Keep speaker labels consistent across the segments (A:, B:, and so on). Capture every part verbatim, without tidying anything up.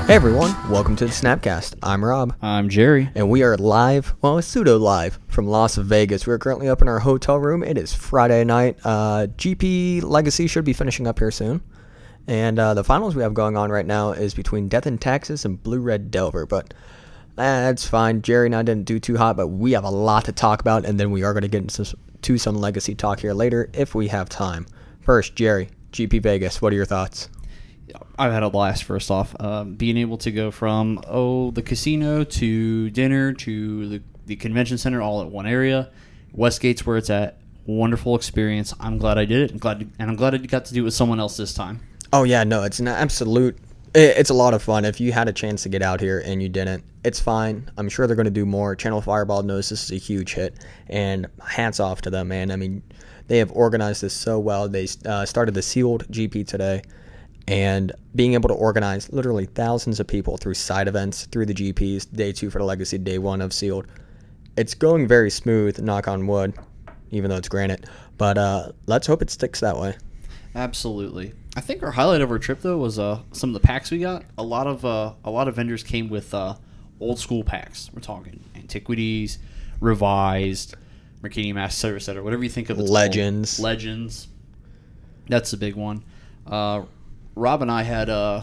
A: Hey everyone, welcome to the Snapcast. I'm Rob.
B: I'm Jerry.
A: And we are live, well, pseudo live from Las Vegas. We're currently up in our hotel room. It is Friday night. Uh, G P Legacy should be finishing up here soon. And uh, the finals we have going on right now is between Death and Taxes and Blue Red Delver. But that's fine. Jerry and I didn't do too hot, but we have a lot to talk about. And then we are going to get into to some Legacy talk here later if we have time. First, Jerry, G P Vegas, what are your thoughts?
B: I've had a blast, first off. Um, being able to go from, oh, the casino to dinner to the, the convention center all at one area. Westgate's where it's at. Wonderful experience. I'm glad I did it. I'm glad to, and I'm glad I got to do it with someone else this time.
A: Oh, yeah, no, it's an absolute... It's a lot of fun. If you had a chance to get out here and you didn't, it's fine. I'm sure they're going to do more. Channel Fireball knows this is a huge hit, and hats off to them, man. I mean, they have organized this so well. They uh, started the Sealed G P today, and being able to organize literally thousands of people through side events, through the G Ps, day two for the Legacy, day one of Sealed. It's going very smooth, knock on wood, even though it's granite. But uh, let's hope it sticks that way.
B: Absolutely. I think our highlight of our trip though was uh, some of the packs we got. A lot of uh, a lot of vendors came with uh, old school packs. We're talking antiquities, revised, Mercadian Master Service Center, whatever you think of. It's
A: Legends.
B: Called. Legends. That's the big one. Uh, Rob and I had uh,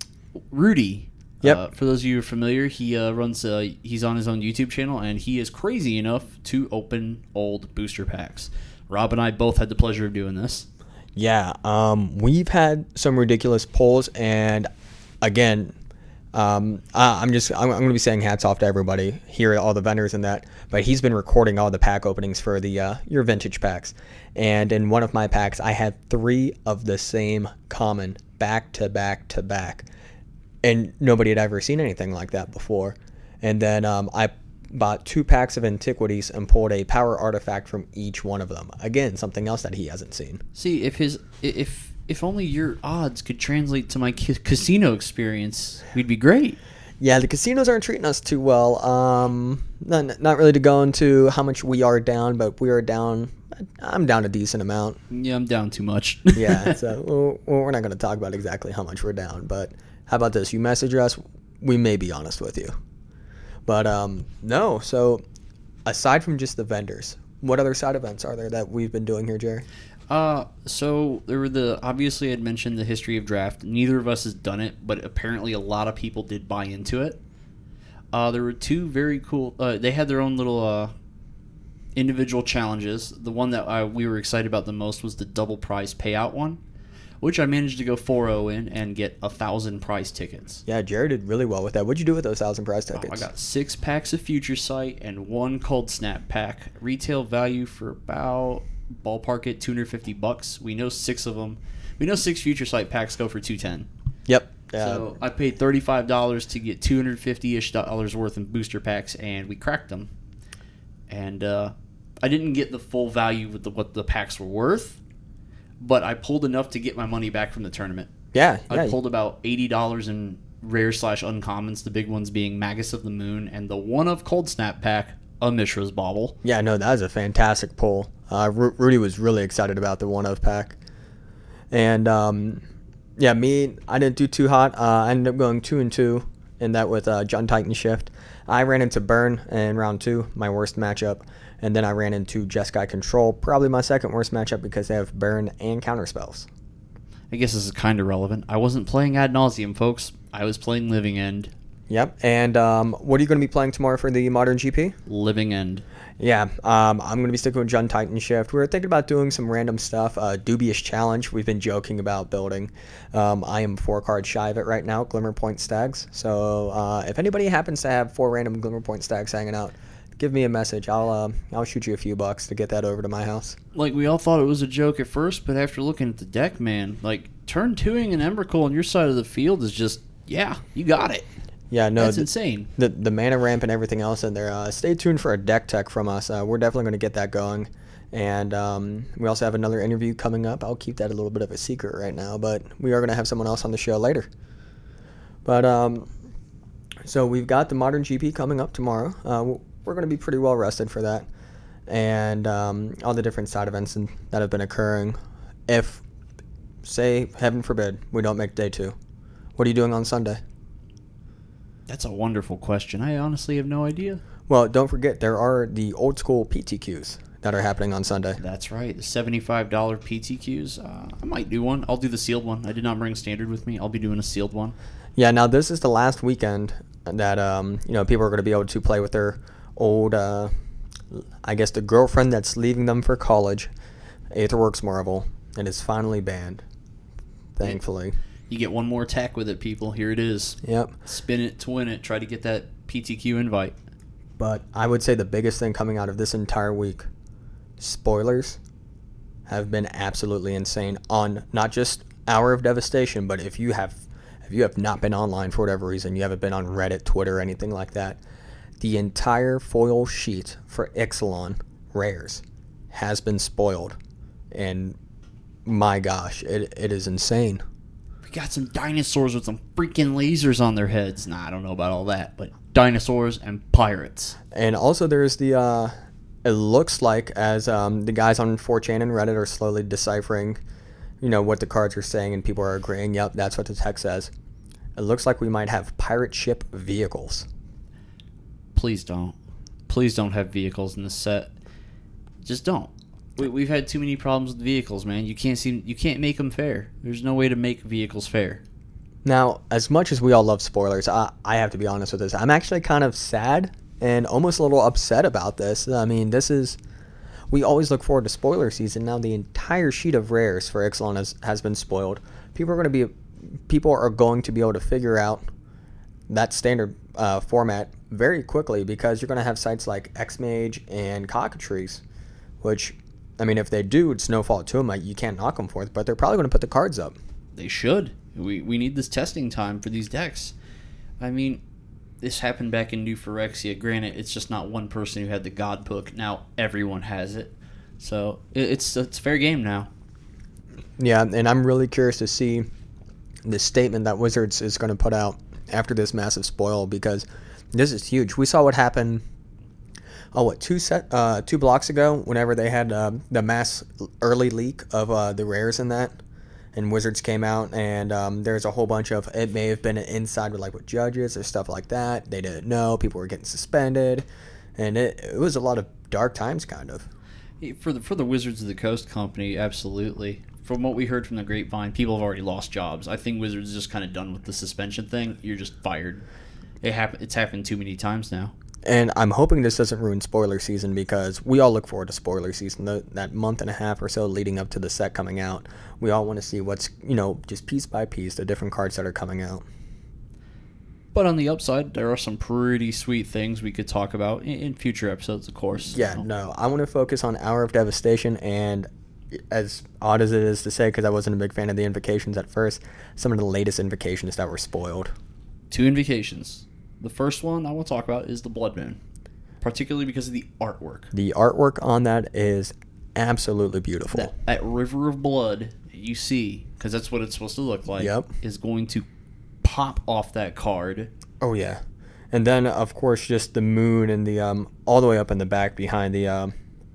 B: Rudy.
A: Yep.
B: Uh, for those of you who are familiar, he uh, runs. Uh, he's on his own YouTube channel, and he is crazy enough to open old booster packs. Rob and I both had the pleasure of doing this.
A: Yeah, um, we've had some ridiculous pulls, and again, um, I, I'm just I'm, I'm going to be saying hats off to everybody here, all the vendors and that. But he's been recording all the pack openings for the uh, your vintage packs, and in one of my packs, I had three of the same common back to back to back, and nobody had ever seen anything like that before. And then um, I bought two packs of antiquities and pulled a power artifact from each one of them. Again, something else that he hasn't seen.
B: See, if his if if only your odds could translate to my ca- casino experience, we'd be great.
A: Yeah, the casinos aren't treating us too well. Um, not, not really to go into how much we are down, but we are down. I'm down a decent amount.
B: Yeah, I'm down too much.
A: Yeah, so well, we're not going to talk about exactly how much we're down, but how about this? You message us, we may be honest with you. But um, no, so aside from just the vendors, what other side events are there that we've been doing here, Jerry?
B: Uh, so there were the, obviously I'd mentioned the history of draft. Neither of us has done it, but apparently a lot of people did buy into it. Uh, there were two very cool, uh, they had their own little uh, individual challenges. The one that I, we were excited about the most was the double prize payout one, which I managed to go four oh in and get a thousand prize tickets.
A: Yeah, Jerry did really well with that. What'd you do with those thousand prize tickets?
B: Oh, I got six packs of Future Sight and one Cold Snap pack. Retail value for about ballpark at two hundred fifty bucks. We know six of them. We know six Future Sight packs go for two ten.
A: Yep. Yeah.
B: So I paid thirty-five dollars to get two hundred fifty-ish dollars worth in booster packs, and we cracked them. And uh, I didn't get the full value with the, what the packs were worth, but I pulled enough to get my money back from the tournament.
A: Yeah,
B: I
A: yeah.
B: pulled about eighty dollars in rare slash uncommons, the big ones being Magus of the Moon, and the one of Cold Snap pack, a Mishra's Bauble.
A: Yeah, no, that was a fantastic pull. Uh, Ru- Rudy was really excited about the one of pack. And, um, yeah, me, I didn't do too hot. Uh, I ended up going two and two in that with uh, John Titan Shift. I ran into Burn in round two, my worst matchup. And then I ran into Jeskai Control, probably my second worst matchup because they have Burn and counter spells.
B: I guess this is kind of relevant. I wasn't playing Ad Nauseam, folks. I was playing Living End.
A: Yep. And um, what are you going to be playing tomorrow for the Modern G P?
B: Living End.
A: Yeah. Um, I'm going to be sticking with John Titan Shift. We were thinking about doing some random stuff. Uh, Dubious Challenge we've been joking about building. Um, I am four cards shy of it right now, Glimmer Point Stags. So uh, if anybody happens to have four random Glimmer Point Stags hanging out, give me a message. I'll uh, I'll shoot you a few bucks to get that over to my house.
B: Like, we all thought it was a joke at first, but after looking at the deck, man, like, turn twoing an Emrakul on your side of the field is just, yeah, you got it.
A: Yeah, no,
B: That's
A: the,
B: insane.
A: The the mana ramp and everything else in there. Uh, stay tuned for a deck tech from us. Uh, we're definitely going to get that going. And um, we also have another interview coming up. I'll keep that a little bit of a secret right now, but we are going to have someone else on the show later. But um, so we've got the Modern G P coming up tomorrow. Uh, we're going to be pretty well rested for that. And um, all the different side events in, that have been occurring. If, say, heaven forbid, we don't make day two, what are you doing on Sunday?
B: That's a wonderful question. I honestly have no idea.
A: Well, don't forget, there are the old school P T Qs that are happening on Sunday.
B: That's right. The seventy-five dollars P T Qs. Uh, I might do one. I'll do the sealed one. I did not bring standard with me. I'll be doing a sealed one.
A: Yeah, now this is the last weekend that um, you know people are going to be able to play with their old, uh, I guess, the girlfriend that's leaving them for college, Aetherworks Marvel. It is finally banned, thankfully.
B: You get one more attack with it, people. Here it is.
A: Yep.
B: Spin it to win it. Try to get that P T Q invite.
A: But I would say the biggest thing coming out of this entire week, spoilers have been absolutely insane on not just Hour of Devastation, but if you have if you have not been online for whatever reason, you haven't been on Reddit, Twitter, anything like that, the entire foil sheet for Ixalan rares has been spoiled. And my gosh, it it is insane.
B: We got some dinosaurs with some freaking lasers on their heads. Nah, I don't know about all that, but dinosaurs and pirates.
A: And also there's the, uh, it looks like as um, the guys on four chan and Reddit are slowly deciphering, you know, what the cards are saying, and people are agreeing, yep, that's what the text says. It looks like we might have pirate ship vehicles.
B: Please don't. Please don't have vehicles in the set. Just don't. We, we've had too many problems with vehicles, man. You can't seem, you can't make them fair. There's no way to make vehicles fair.
A: Now, as much as we all love spoilers, I, I have to be honest with this. I'm actually kind of sad and almost a little upset about this. I mean, this is... We always look forward to spoiler season. Now the entire sheet of rares for Ixalan has, has been spoiled. People are going to be... People are going to be able to figure out that standard uh, format very quickly, because you're going to have sites like Xmage and Cockatrice, which... I mean, if they do, it's no fault to them. Like, you can't knock them for it, but they're probably going to put the cards up.
B: They should. We we need this testing time for these decks. I mean, this happened back in New Phyrexia. Granted, it's just not one person who had the God Book. Now everyone has it. So it, it's it's fair game now.
A: Yeah, and I'm really curious to see the statement that Wizards is going to put out after this massive spoil, because this is huge. We saw what happened... Oh, what, two set, uh, two blocks ago, whenever they had uh, the mass early leak of uh, the rares in that, and Wizards came out, and um, there's a whole bunch of, it may have been an inside with, like, with judges or stuff like that. They didn't know. People were getting suspended, and it it was a lot of dark times, kind of.
B: For the for the Wizards of the Coast company, absolutely. From what we heard from the grapevine, people have already lost jobs. I think Wizards is just kind of done with the suspension thing. You're just fired. It happen, It's happened too many times now.
A: And I'm hoping this doesn't ruin spoiler season, because we all look forward to spoiler season. The, that month and a half or so leading up to the set coming out, we all want to see what's, you know, just piece by piece, the different cards that are coming out.
B: But on the upside, there are some pretty sweet things we could talk about in, in future episodes, of course.
A: Yeah,
B: so.
A: no, I want to focus on Hour of Devastation, and as odd as it is to say, because I wasn't a big fan of the invocations at first, some of the latest invocations that were spoiled.
B: Two invocations. The first one I want to talk about is the Blood Moon, particularly because of the artwork.
A: The artwork on that is absolutely beautiful.
B: That, that river of blood you see, because that's what it's supposed to look like,
A: yep.
B: is going to pop off that card.
A: Oh, yeah. And then, of course, just the moon and the, um, all the way up in the back behind the, um,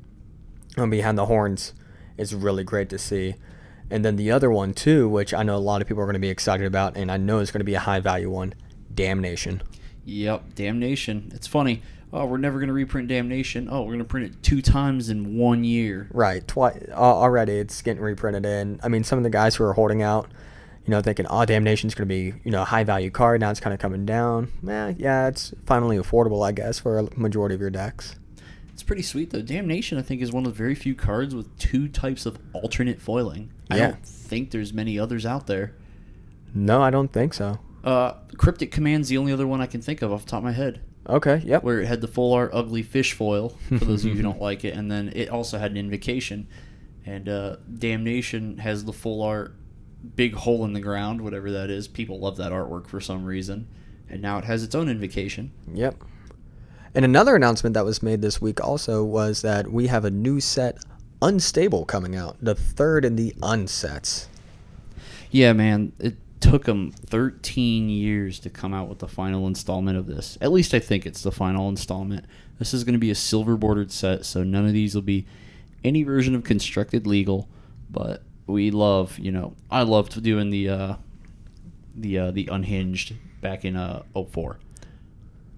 A: behind the horns is really great to see. And then the other one, too, which I know a lot of people are going to be excited about, and I know it's going to be a high-value one, Damnation.
B: Yep, Damnation. It's funny. Oh, we're never going to reprint Damnation. Oh, we're going to print it two times in one year.
A: Right. Twice uh, already it's getting reprinted in. I mean, some of the guys who are holding out, you know, thinking, oh, Damnation's going to be, you know, a high-value card. Now it's kind of coming down. Eh, yeah, it's finally affordable, I guess, for a majority of your decks.
B: It's pretty sweet, though. Damnation, I think, is one of the very few cards with two types of alternate foiling. I
A: yeah.
B: don't think there's many others out there.
A: No, I don't think so.
B: Uh, Cryptic Command's the only other one I can think of off the top of my head.
A: Okay, yep.
B: Where it had the full art ugly fish foil, for those of you who don't like it, and then it also had an invocation. And uh, Damnation has the full art big hole in the ground, whatever that is. People love that artwork for some reason. And now it has its own invocation.
A: Yep. And another announcement that was made this week also was that we have a new set, Unstable, coming out. The third in the Unsets.
B: Yeah, man. It took them thirteen years to come out with the final installment of this. At least I think it's the final installment. This is going to be a silver bordered set, so none of these will be any version of Constructed Legal. But we love, you know, I loved doing the uh, the uh, the Unhinged back in uh, oh four.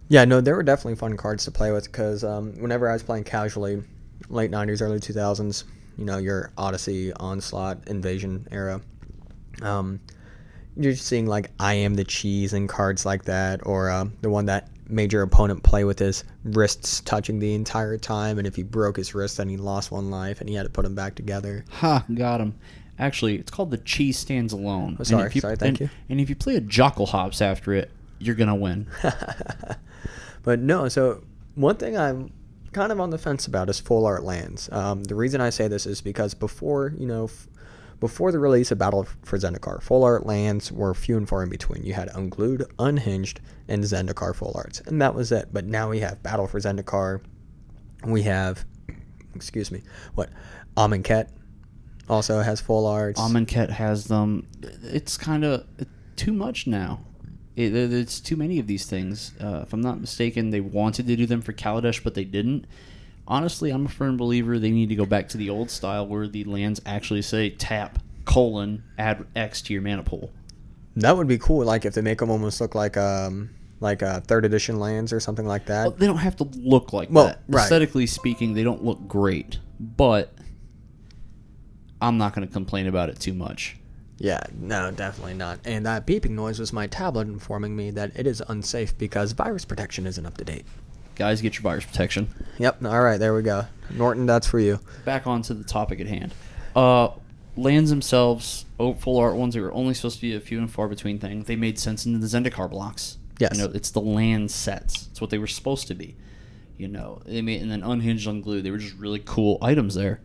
A: Yeah, no, they were definitely fun cards to play with because um, whenever I was playing casually, late nineties, early two thousands, you know, your Odyssey, Onslaught, Invasion era, um, you're just seeing like I Am the Cheese and cards like that, or uh, the one that made your opponent play with his wrists touching the entire time, and if he broke his wrist, then he lost one life, and he had to put him back together.
B: Ha, got him. Actually, it's called The Cheese Stands Alone.
A: Oh, sorry,
B: and if you,
A: sorry, thank
B: and,
A: you.
B: And if you play a Jockelhops after it, you're going to win.
A: But no, so one thing I'm kind of on the fence about is full art lands. Um, the reason I say this is because before, you know, f- before the release of Battle for Zendikar, full art lands were few and far in between. You had Unglued, Unhinged, and Zendikar full arts, and that was it. But now we have Battle for Zendikar. We have, excuse me, what, Amonkhet also has full arts.
B: Amonkhet has them. It's kind of too much now. It, it's too many of these things. Uh, if I'm not mistaken, they wanted to do them for Kaladesh, but they didn't. Honestly, I'm a firm believer they need to go back to the old style where the lands actually say tap, colon, add X to your mana pool.
A: That would be cool, like if they make them almost look like um like uh, third edition lands or something like that.
B: Well, they don't have to look like
A: well,
B: that.
A: Right.
B: Aesthetically speaking, they don't look great, but I'm not going to complain about it too much.
A: Yeah, no, definitely not. And that beeping noise was my tablet informing me that it is unsafe because virus protection isn't up to date.
B: Guys, get your virus protection.
A: Yep, all right, there we go. Norton, that's for you.
B: Back on to the topic at hand. Uh, lands themselves, oh, full art ones that were only supposed to be a few and far between thing, they made sense into the Zendikar blocks.
A: Yes.
B: You know, it's the land sets. It's what they were supposed to be. You know, they made, and then Unhinged, Unglued, they were just really cool items there.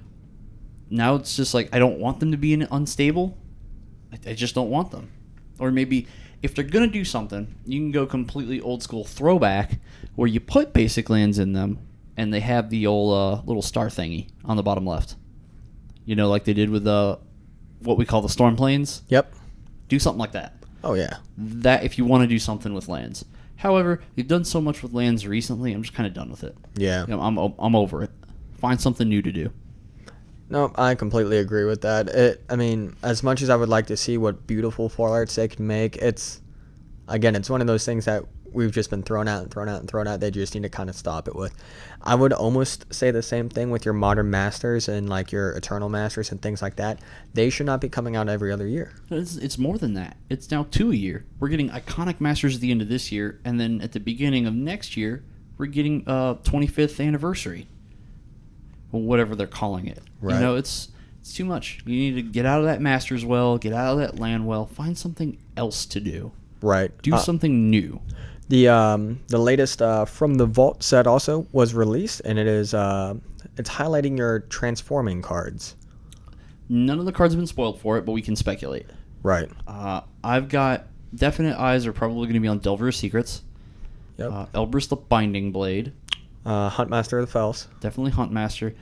B: Now it's just like, I don't want them to be in unstable. I, I just don't want them. Or maybe, if they're going to do something, you can go completely old school throwback, where you put basic lands in them, and they have the old uh, little star thingy on the bottom left. You know, like they did with uh, what we call the Storm Plains.
A: Yep.
B: Do something like that.
A: Oh, yeah.
B: That if you want to do something with lands. However, they've done so much with lands recently, I'm just kind of done with it.
A: Yeah.
B: You know, I'm I'm over it. Find something new to do.
A: No, I completely agree with that. It, I mean, as much as I would like to see what beautiful full arts they can make, it's, again, it's one of those things that we've just been thrown out and thrown out and thrown out. They just need to kind of stop it with. I would almost say the same thing with your modern masters and like your eternal masters and things like that. They should not be coming out every other year.
B: It's, it's more than that. It's now two a year. We're getting iconic masters at the end of this year, and then at the beginning of next year, we're getting uh twenty-fifth anniversary. Well, whatever they're calling it.
A: Right.
B: You know, it's it's too much. You need to get out of that masters well, get out of that land well, find something else to do.
A: Right.
B: Do
A: Uh,
B: something new.
A: The um the latest uh, From the Vault set also was released, and it is uh it's highlighting your transforming cards.
B: None of the cards have been spoiled for it, but we can speculate.
A: Right.
B: Uh, I've got definite eyes are probably going to be on Delver of Secrets,
A: Yep.
B: uh, Elbrus the Binding Blade,
A: Uh, Huntmaster of the Fells.
B: definitely Huntmaster.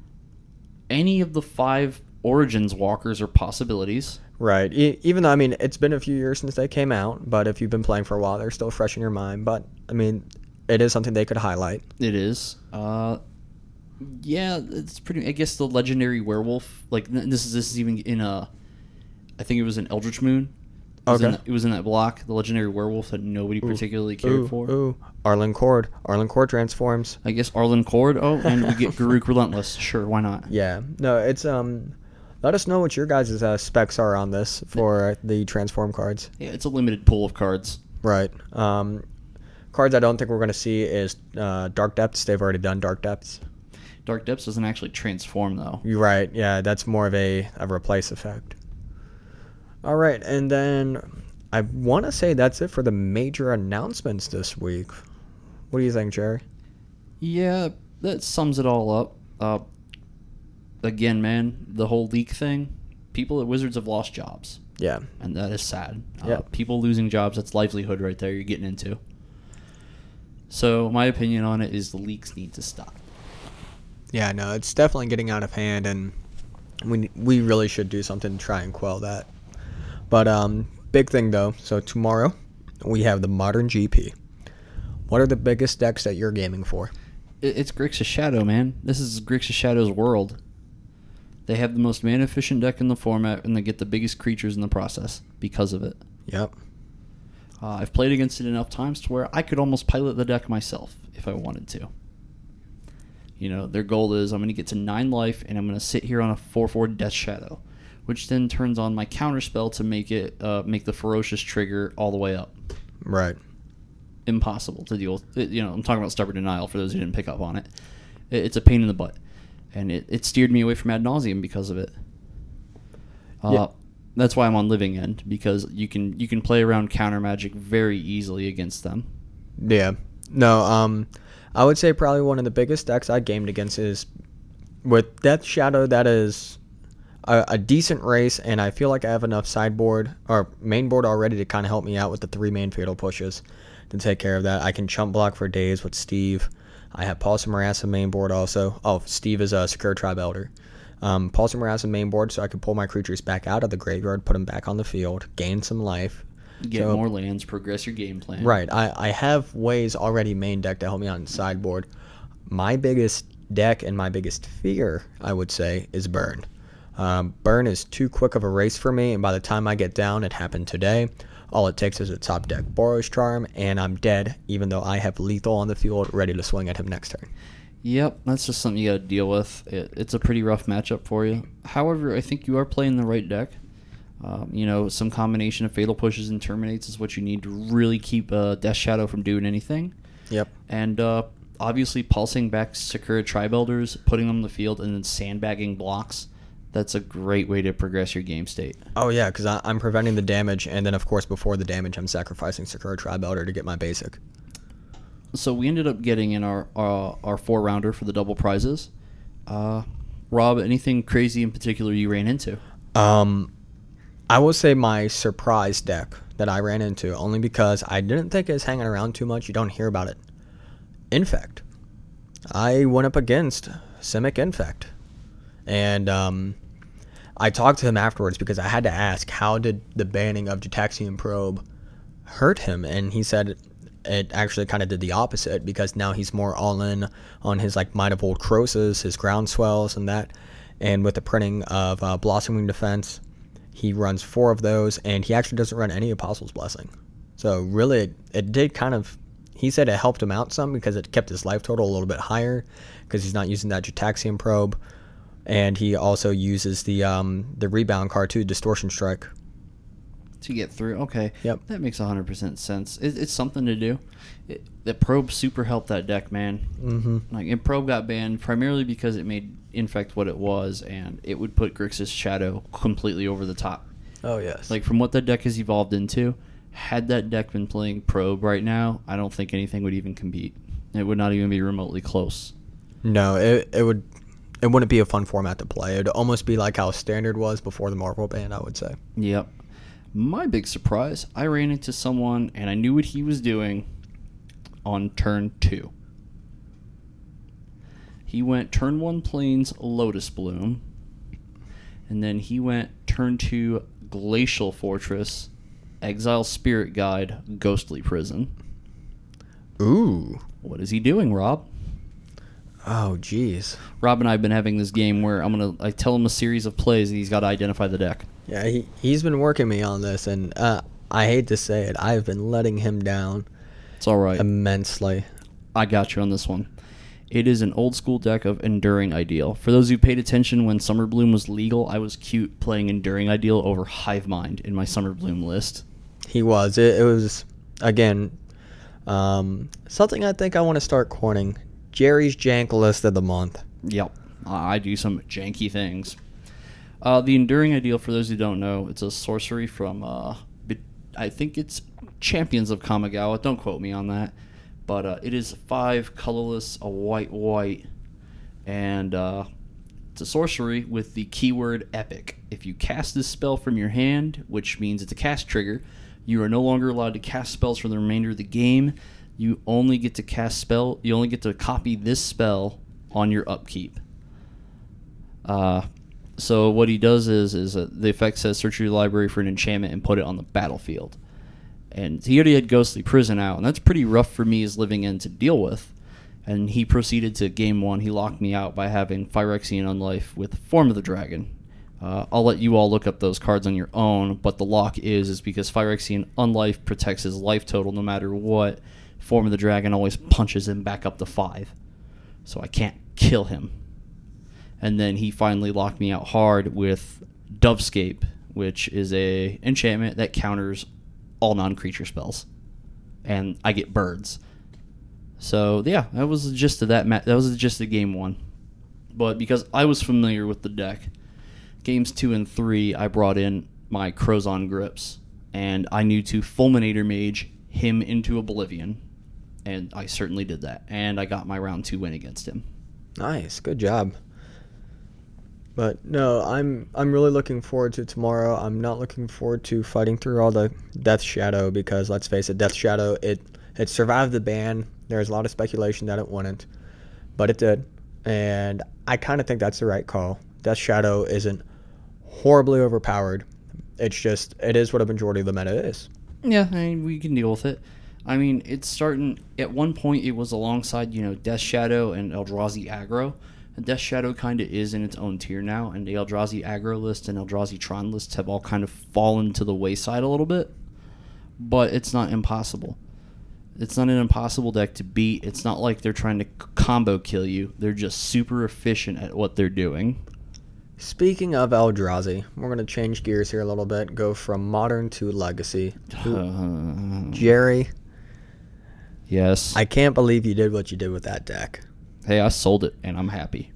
B: Any of the five Origins walkers are possibilities.
A: Right. E- even though, I mean, it's been a few years since they came out, but if you've been playing for a while, they're still fresh in your mind. But, I mean, it is something they could highlight.
B: It is. Uh, yeah, it's pretty. I guess the legendary werewolf. Like n- this is this is even in a. I think it was an Eldritch Moon. It was,
A: Okay.
B: in that, it was in that block. The legendary werewolf that nobody particularly cared
A: ooh,
B: for.
A: Ooh, Arlen Cord. Arlen Cord transforms.
B: I guess Arlen Cord. Oh, and we get Garruk Relentless. Sure, why not?
A: Yeah. No, it's um. Let us know what your guys' uh, specs are on this for the transform cards.
B: Yeah, it's a limited pool of cards.
A: Right. Um, cards I don't think we're going to see is uh, Dark Depths. They've already done Dark Depths.
B: Dark Depths doesn't actually transform though.
A: You're right. Yeah, that's more of a, a replace effect. All right, and then I want to say that's it for the major announcements this week. What do you think, Jerry?
B: Yeah, that sums it all up. Uh, again, man, the whole leak thing. People at Wizards have lost jobs.
A: Yeah.
B: And that is sad.
A: Yeah.
B: Uh, people losing jobs, that's livelihood right there you're getting into. So my opinion on it is the leaks need to stop.
A: Yeah, no, it's definitely getting out of hand, and we we really should do something to try and quell that. But um, big thing though. So tomorrow we have the Modern G P. What are the biggest decks that you're gaming for?
B: It, it's Grixis Shadow, man. This is Grixis Shadow's world. They have the most mana efficient deck in the format, and they get the biggest creatures in the process because of it.
A: Yep.
B: Uh, I've played against it enough times to where I could almost pilot the deck myself if I wanted to. You know, their goal is I'm going to get to nine life, and I'm going to sit here on a four four Death Shadow, which then turns on my counterspell to make it uh, make the Ferocious trigger all the way up.
A: Right.
B: Impossible to deal with. You know, I'm talking about Stubborn Denial for those who didn't pick up on it. It's a pain in the butt. And it, it steered me away from Ad Nauseam because of it. Uh, yeah. That's why I'm on Living End, because you can you can play around counter magic very easily against them.
A: Yeah. No, um, I would say probably one of the biggest decks I gamed against is with Death Shadow. That is a, a decent race, and I feel like I have enough sideboard or main board already to kind of help me out with the three main fatal pushes to take care of that. I can chump block for days with Steve. I have Pulse of Marassa main board also. Oh, Steve is a Secure Tribe Elder. Um, Pulse of Marassa main board, so I can pull my creatures back out of the graveyard, put them back on the field, gain some life.
B: Get
A: so,
B: more lands, progress your game plan.
A: Right. I, I have ways already main deck to help me out in sideboard. My biggest deck and my biggest fear, I would say, is Burn. Um, Burn is too quick of a race for me, and by the time I get down, it happened today. All it takes is a top deck Boros Charm, and I'm dead, even though I have lethal on the field ready to swing at him next turn.
B: Yep, that's just something you got to deal with. It, it's a pretty rough matchup for you. However, I think you are playing the right deck. Um, you know, some combination of Fatal Pushes and Terminates is what you need to really keep uh, Death Shadow from doing anything.
A: Yep.
B: And uh, obviously pulsing back Sakura Tribe Elders, putting them on the field, and then sandbagging blocks. That's a great way to progress your game state.
A: Oh, yeah, because I'm preventing the damage, and then, of course, before the damage, I'm sacrificing Sakura Tribe Elder to get my basic.
B: So we ended up getting in our our, our four-rounder for the double prizes. Uh, Rob, anything crazy in particular you ran into?
A: Um, I will say my surprise deck that I ran into, only because I didn't think it was hanging around too much. You don't hear about it. Infect. I went up against Simic Infect. And um, I talked to him afterwards because I had to ask, how did the banning of Gitaxian Probe hurt him? And he said it actually kind of did the opposite, because now he's more all in on his like Might of Old Crosses, his Groundswells, and that. And with the printing of uh, Blossoming Defense, he runs four of those, and he actually doesn't run any Apostle's Blessing. So really, it, it did kind of, he said it helped him out some because it kept his life total a little bit higher because he's not using that Gitaxian Probe. And he also uses the um, the rebound card too, Distortion Strike.
B: To get through. Okay.
A: Yep.
B: That makes one hundred percent sense. It, it's something to do. It, the Probe super helped that deck, man.
A: Mm-hmm.
B: Like, and Probe got banned primarily because it made Infect what it was, and it would put Grixis Shadow completely over the top.
A: Oh, yes.
B: Like, from what that deck has evolved into, had that deck been playing Probe right now, I don't think anything would even compete. It would not even be remotely close.
A: No, it it would... It wouldn't be a fun format to play. It would almost be like how Standard was before the Marvel ban, I would say.
B: Yep. My big surprise, I ran into someone, and I knew what he was doing on turn two. He went turn one Plains Lotus Bloom, and then he went turn two Glacial Fortress, Exile Spirit Guide, Ghostly Prison.
A: Ooh.
B: What is he doing, Rob?
A: Oh, jeez.
B: Rob and I have been having this game where I'm gonna I tell him a series of plays and he's got to identify the deck.
A: Yeah, he he's been working me on this, and uh, I hate to say it, I've been letting him down.
B: It's all right.
A: Immensely.
B: I got you on this one. It is an old school deck of Enduring Ideal. For those who paid attention when Summer Bloom was legal, I was cute playing Enduring Ideal over Hive Mind in my Summer Bloom list.
A: He was. It, it was, again, um, something I think I want to start coining. Jerry's Jank List of the Month.
B: Yep. I do some janky things. Uh, the Enduring Ideal, for those who don't know, it's a sorcery from, uh, I think it's Champions of Kamigawa. Don't quote me on that. But uh, it is five colorless, a white white, and uh, it's a sorcery with the keyword epic. If you cast this spell from your hand, which means it's a cast trigger, you are no longer allowed to cast spells for the remainder of the game. You only get to cast spell. You only get to copy this spell on your upkeep. Uh, so what he does is, is uh, the effect says search your library for an enchantment and put it on the battlefield. And he already had Ghostly Prison out, and that's pretty rough for me as Living End to deal with. And he proceeded to game one. He locked me out by having Phyrexian Unlife with Form of the Dragon. Uh, I'll let you all look up those cards on your own, but the lock is is because Phyrexian Unlife protects his life total no matter what. Form of the Dragon always punches him back up to five, so I can't kill him. And then he finally locked me out hard with Dovescape, which is a enchantment that counters all non-creature spells, and I get birds. So yeah, that was the gist of that. Ma- that was the gist of game one. But because I was familiar with the deck, games two and three, I brought in my Crozon Grips, and I knew to Fulminator Mage him into Oblivion, and I certainly did that, and I got my round two win against him.
A: Nice, good job. But no, I'm I'm really looking forward to tomorrow. I'm not looking forward to fighting through all the Death Shadow because let's face it, Death Shadow it it survived the ban. There's a lot of speculation that it wouldn't, but it did, and I kind of think that's the right call. Death Shadow isn't horribly overpowered. It's just it is what a majority of the meta is.
B: Yeah, I mean, we can deal with it. I mean, it's starting at one point. It was alongside you know Death Shadow and Eldrazi aggro. Death Shadow kind of is in its own tier now, and the Eldrazi aggro list and Eldrazi Tron lists have all kind of fallen to the wayside a little bit, but it's not impossible. It's not an impossible deck to beat. It's not like they're trying to combo kill you. They're just super efficient at what they're doing.
A: Speaking of Eldrazi, we're going to change gears here a little bit, go from Modern to Legacy.
B: Uh,
A: Jerry,
B: yes.
A: I can't believe you did what you did with that deck.
B: Hey, I sold it, and I'm happy.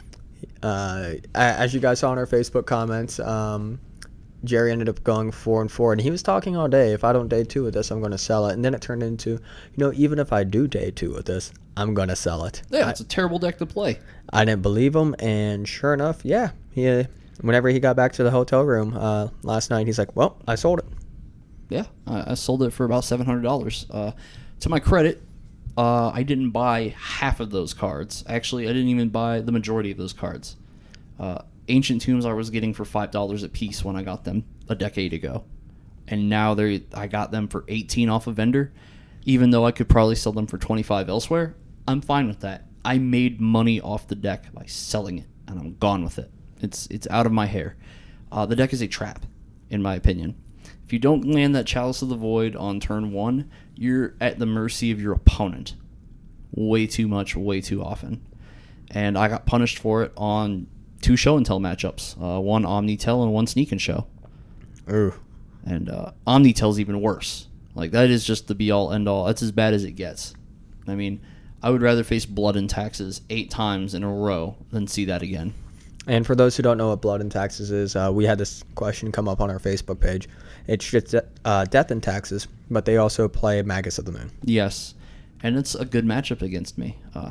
A: Uh, as you guys saw in our Facebook comments, um, Jerry ended up going four and four, and he was talking all day. If I don't day two with this, I'm going to sell it. And then it turned into, you know, even if I do day two with this, I'm going to sell it.
B: Yeah, it's a terrible deck to play.
A: I didn't believe him, and sure enough, yeah, he. Uh, whenever he got back to the hotel room uh, last night, he's like, "Well, I sold it."
B: Yeah, I, I sold it for about seven hundred dollars. Uh, to my credit. Uh, I didn't buy half of those cards. Actually, I didn't even buy the majority of those cards. Uh, Ancient Tombs I was getting for five dollars a piece when I got them a decade ago. And now they I got them for eighteen dollars off a vendor. Even though I could probably sell them for twenty-five dollars elsewhere, I'm fine with that. I made money off the deck by selling it, and I'm gone with it. It's, it's out of my hair. Uh, the deck is a trap, in my opinion. If you don't land that Chalice of the Void on turn one, you're at the mercy of your opponent way too much, way too often. And I got punished for it on two show and tell matchups, uh, one Omnitel and one Sneak and Show.
A: Ooh.
B: And uh, Omnitel's even worse. Like, that is just the be-all, end-all. That's as bad as it gets. I mean, I would rather face Blood and Taxes eight times in a row than see that again.
A: And for those who don't know what Blood and Taxes is, uh, we had this question come up on our Facebook page. It's just uh, Death and Taxes, but they also play Magus of the Moon.
B: Yes, and it's a good matchup against me. Uh,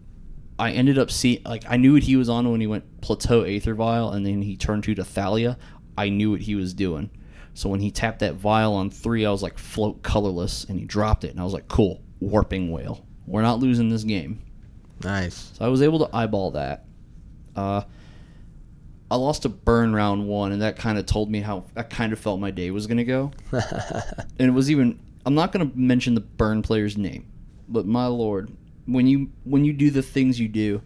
B: I ended up seeing, like, I knew what he was on when he went Plateau Aether Vial, and then he turned to to Thalia. I knew what he was doing. So when he tapped that vial on three, I was like, float colorless, and he dropped it, and I was like, cool, Warping Whale. We're not losing this game.
A: Nice.
B: So I was able to eyeball that. Uh, I lost a burn round one, and that kind of told me how I kind of felt my day was going to go. And it was even, I'm not going to mention the burn player's name, but my lord, when you when you do the things you do,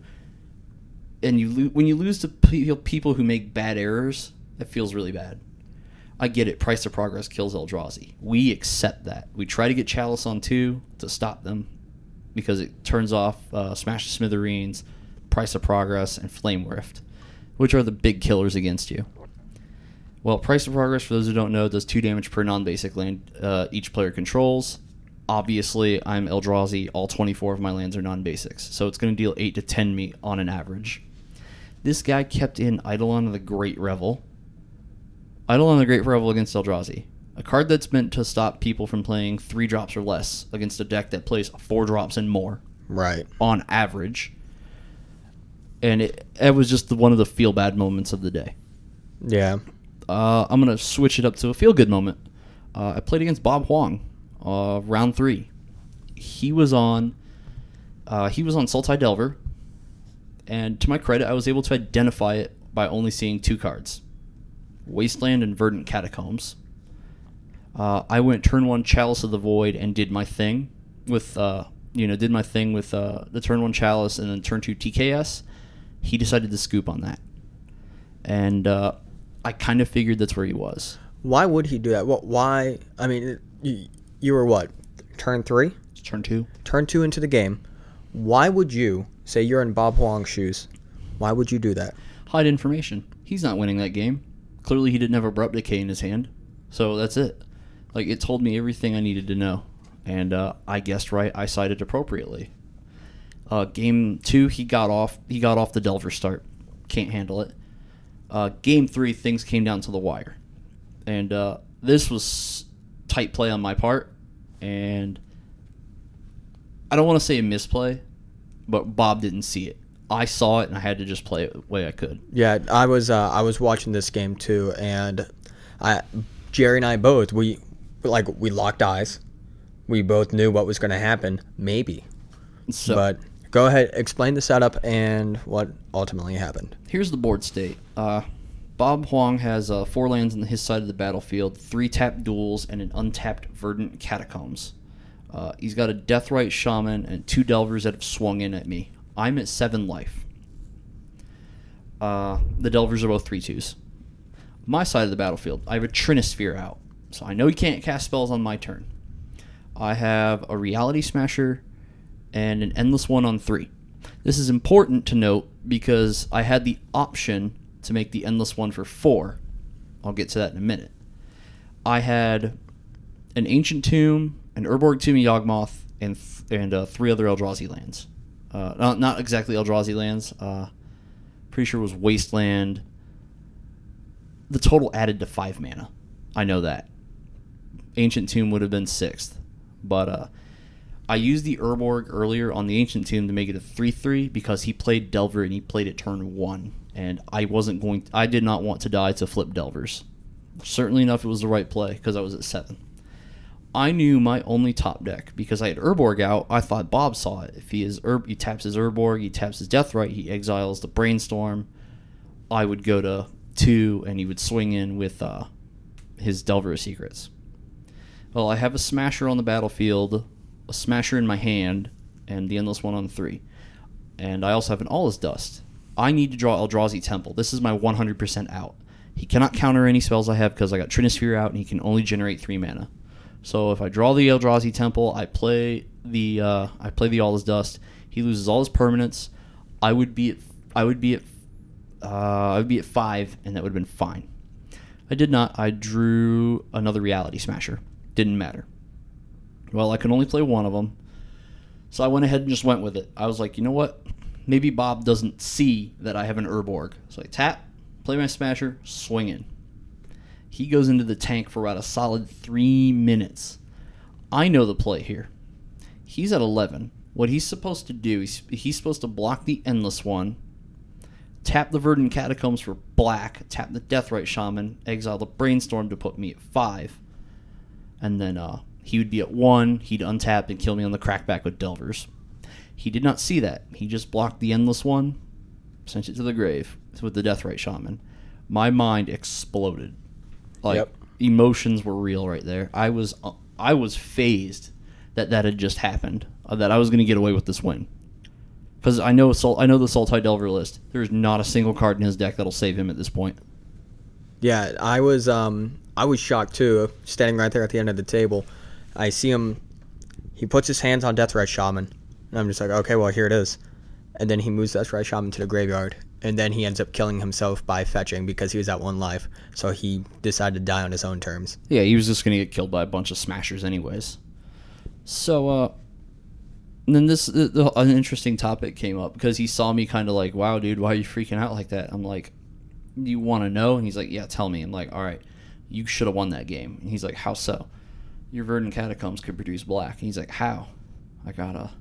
B: and you lo- when you lose to pe- people who make bad errors, it feels really bad. I get it. Price of Progress kills Eldrazi. We accept that. We try to get Chalice on two to stop them because it turns off uh, Smash the Smithereens, Price of Progress, and Flame Rift, which are the big killers against you. Well, Price of Progress, for those who don't know, does two damage per non-basic land uh, each player controls. Obviously, I'm Eldrazi. All twenty-four of my lands are non-basics, so it's going to deal eight to ten me on an average. This guy kept in Eidolon of the Great Revel. Eidolon of the Great Revel against Eldrazi. A card that's meant to stop people from playing three drops or less against a deck that plays four drops and more.
A: Right.
B: On average. And it, it was just the, one of the feel-bad moments of the day.
A: Yeah.
B: Uh, I'm going to switch it up to a feel-good moment. Uh, I played against Bob Huang, uh, round three. He was on uh, he was on Sultai Delver, and to my credit, I was able to identify it by only seeing two cards. Wasteland and Verdant Catacombs. Uh, I went turn one Chalice of the Void and did my thing with, uh, you know, did my thing with uh, the turn one Chalice and then turn two T K S. He decided to scoop on that. and uh, I kind of figured that's where he was.
A: Why would he do that? What? Why? I mean, you, you were what? Turn three?
B: It's turn two.
A: Turn two into the game. Why would you, say you're in Bob Huang's shoes, why would you do that?
B: Hide information. He's not winning that game. Clearly he didn't have Abrupt Decay in his hand. So that's it. Like, it told me everything I needed to know. And uh, I guessed right. I sided appropriately. Uh, game two, he got off. He got off the Delver start. Can't handle it. Uh, game three, things came down to the wire. And uh, this was tight play on my part. And I don't want to say a misplay, but Bob didn't see it. I saw it, and I had to just play it the way I could.
A: Yeah, I was uh, I was watching this game too, and I, Jerry and I both we like we locked eyes. We both knew what was going to happen, maybe.
B: So,
A: but go ahead, explain the setup and what ultimately happened.
B: Here's the board state. Uh, Bob Huang has uh, four lands on his side of the battlefield, three tapped duels, and an untapped Verdant Catacombs. Uh, he's got a Deathrite Shaman and two Delvers that have swung in at me. I'm at seven life. Uh, the Delvers are both three twos. My side of the battlefield, I have a Trinisphere out, so I know he can't cast spells on my turn. I have a Reality Smasher and an Endless One on three. This is important to note because I had the option to make the Endless One for four. I'll get to that in a minute. I had an Ancient Tomb, an Urborg Tomb of Yawgmoth, and th- and uh, three other Eldrazi lands. Uh, not, not exactly Eldrazi lands. Uh, pretty sure it was Wasteland. The total added to five mana. I know that. Ancient Tomb would have been sixth. But uh, I used the Urborg earlier on the Ancient Tomb to make it a three three because he played Delver and he played it turn one. And I wasn't going... I did not want to die to flip Delvers. Certainly enough, it was the right play because I was at seven. I knew my only top deck because I had Urborg out. I thought Bob saw it. If he is Ur- he taps his Urborg, he taps his Deathrite, he exiles the Brainstorm. I would go to two, and he would swing in with uh, his Delver of Secrets. Well, I have a Smasher on the battlefield, a Smasher in my hand, and the Endless One on three. And I also have an All Is Dust. I need to draw Eldrazi Temple. This is my one hundred percent out. He cannot counter any spells I have because I got Trinisphere out, and he can only generate three mana. So if I draw the Eldrazi Temple, I play the uh, I play the All Is Dust. He loses all his permanents. I would be at I would be at uh, I would be at five, and that would have been fine. I did not. I drew another Reality Smasher. Didn't matter. Well, I could only play one of them, so I went ahead and just went with it. I was like, you know what? Maybe Bob doesn't see that I have an Urborg. So I tap, play my Smasher, swing in. He goes into the tank for about a solid three minutes. I know the play here. He's at eleven. What he's supposed to do, he's, he's supposed to block the Endless One, tap the Verdant Catacombs for black, tap the Deathrite Shaman, exile the Brainstorm to put me at five. And then uh, he would be at one, he'd untap and kill me on the crackback with Delvers. He did not see that. He just blocked the Endless One, sent it to the grave with the Deathrite Shaman. My mind exploded. Like, yep. Emotions were real right there. I was uh, I was phased that that had just happened, uh, that I was going to get away with this win. Because I know Sol- I know the Sultai Delver list. There's not a single card in his deck that'll save him at this point.
A: Yeah, I was um I was shocked too, standing right there at the end of the table. I see him, he puts his hands on Deathrite Shaman, and I'm just like, okay, well, here it is. And then he moves Deathrite Shaman to the graveyard. And then he ends up killing himself by fetching because he was at one life. So he decided to die on his own terms.
B: Yeah, he was just going to get killed by a bunch of smashers anyways. So, uh, and then this, the, the, an interesting topic came up because he saw me kind of like, wow, dude, why are you freaking out like that? I'm like, do you want to know? And he's like, yeah, tell me. I'm like, all right, you should have won that game. And he's like, how so? Your Verdant Catacombs could produce black. And he's like, how? I got a,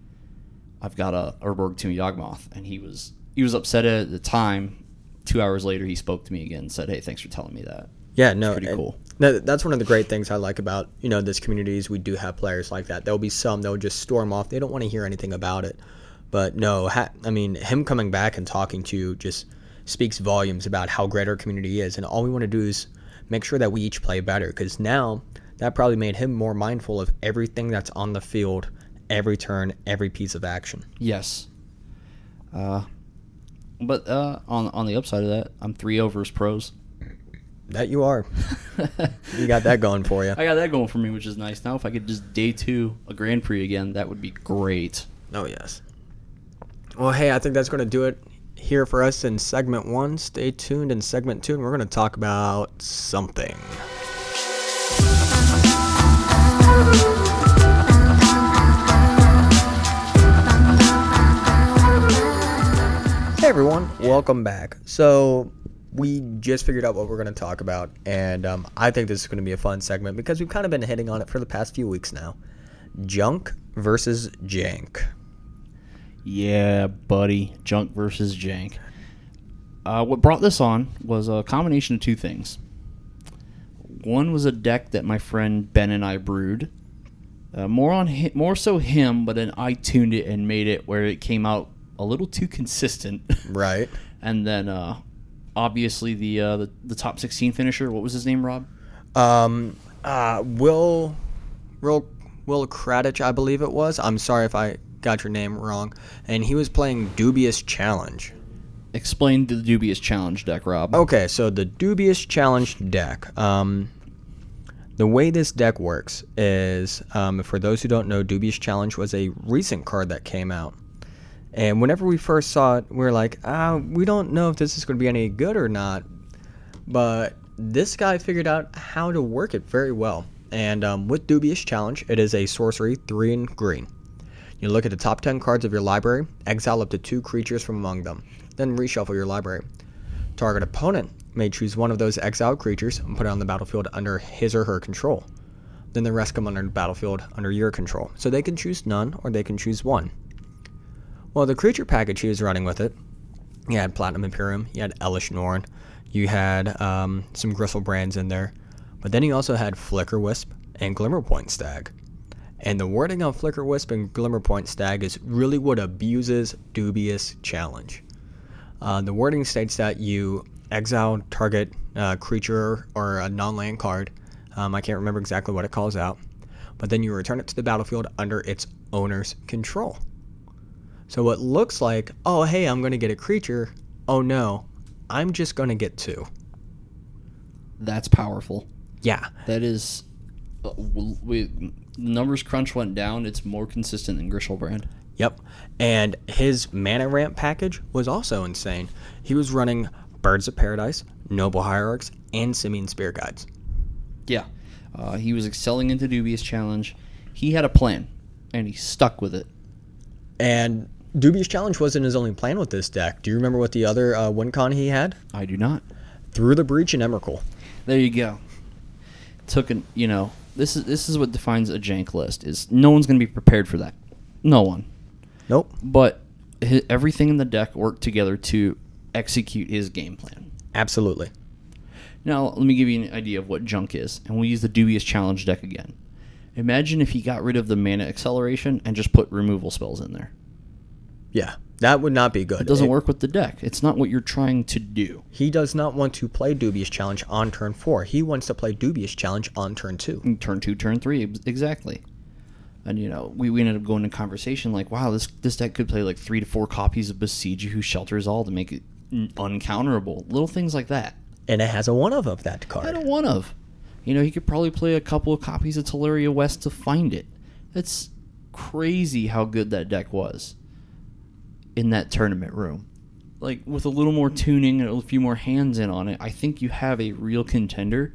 B: I've got a Urborg Tomb of Yawgmoth. And he was... He was upset at the time. Two hours later, he spoke to me again and said, hey, thanks for telling me that.
A: Yeah, no.
B: It's pretty cool.
A: No, that's one of the great things I like about, you know, this community is we do have players like that. There'll be some that will just storm off. They don't want to hear anything about it. But no, ha- I mean, him coming back and talking to you just speaks volumes about how great our community is. And all we want to do is make sure that we each play better. Because now that probably made him more mindful of everything that's on the field, every turn, every piece of action.
B: Yes. Uh... But uh, on on the upside of that, I'm three overs pros.
A: That you are. You got that going for you.
B: I got that going for me, which is nice. Now, if I could just day two a Grand Prix again, that would be great.
A: Oh, yes. Well, hey, I think that's going to do it here for us in segment one. Stay tuned in segment two, and we're going to talk about something. Hey, everyone. Welcome back. So we just figured out what we're going to talk about, and um, I think this is going to be a fun segment because we've kind of been hitting on it for the past few weeks now. Junk versus jank.
B: Yeah, buddy. Junk versus jank. Uh, what brought this on was a combination of two things. One was a deck that my friend Ben and I brewed. Uh, more on hi- more so him, but then I tuned it and made it where it came out a little too consistent.
A: Right.
B: And then uh, obviously the, uh, the the top sixteen finisher. What was his name, Rob?
A: Um, uh, Will, Will, Will Kradich, I believe it was. I'm sorry if I got your name wrong. And he was playing Dubious Challenge.
B: Explain the Dubious Challenge deck, Rob.
A: Okay, so the Dubious Challenge deck. Um, the way this deck works is, um, for those who don't know, Dubious Challenge was a recent card that came out. And whenever we first saw it, we were like, ah, we don't know if this is going to be any good or not. But this guy figured out how to work it very well. And um, with Dubious Challenge, it is a sorcery, three in green. You look at the top ten cards of your library, exile up to two creatures from among them, then reshuffle your library. Target opponent may choose one of those exiled creatures and put it on the battlefield under his or her control. Then the rest come under the battlefield under your control. So they can choose none or they can choose one. Well, the creature package he was running with it, you had Platinum Imperium, you had Elesh Norn, you had um, some Gristlebrand's in there, but then you also had Flicker Wisp and Glimmerpoint Stag. And the wording on Flicker Wisp and Glimmerpoint Stag is really what abuses Dubious Challenge. Uh, the wording states that you exile target uh, creature or a non-land card. Um, I can't remember exactly what it calls out. But then you return it to the battlefield under its owner's control. So it looks like, oh, hey, I'm going to get a creature. Oh, no, I'm just going to get two.
B: That's powerful.
A: Yeah.
B: That is... Uh, we, numbers crunch went down. It's more consistent than Gristlebrand.
A: Yep. And his mana ramp package was also insane. He was running Birds of Paradise, Noble Hierarchs, and Simian Spear Guides.
B: Yeah. Uh, he was excelling into Dubious Challenge. He had a plan, and he stuck with it.
A: And Dubious Challenge wasn't his only plan with this deck. Do you remember what the other uh, WinCon he had?
B: I do not.
A: Through the Breach and Emrakul.
B: There you go. Took an, you know, this is this is what defines a jank list. Is no one's going to be prepared for that. No one.
A: Nope.
B: But his, everything in the deck worked together to execute his game plan.
A: Absolutely.
B: Now, let me give you an idea of what junk is, and we'll use the Dubious Challenge deck again. Imagine if he got rid of the mana acceleration and just put removal spells in there.
A: Yeah, that would not be good.
B: It doesn't
A: it,
B: work with the deck. It's not what you're trying to do.
A: He does not want to play Dubious Challenge on turn four. He wants to play Dubious Challenge on turn two.
B: Turn two, turn three, exactly. And, you know, we, we ended up going into conversation like, wow, this this deck could play like three to four copies of Besiege who shelters all to make it uncounterable. Little things like that.
A: And it has a one of of that card.
B: I had a one of. You know, he could probably play a couple of copies of Teleria West to find it. That's crazy how good that deck was in that tournament room. Like, with a little more tuning and a few more hands in on it, I think you have a real contender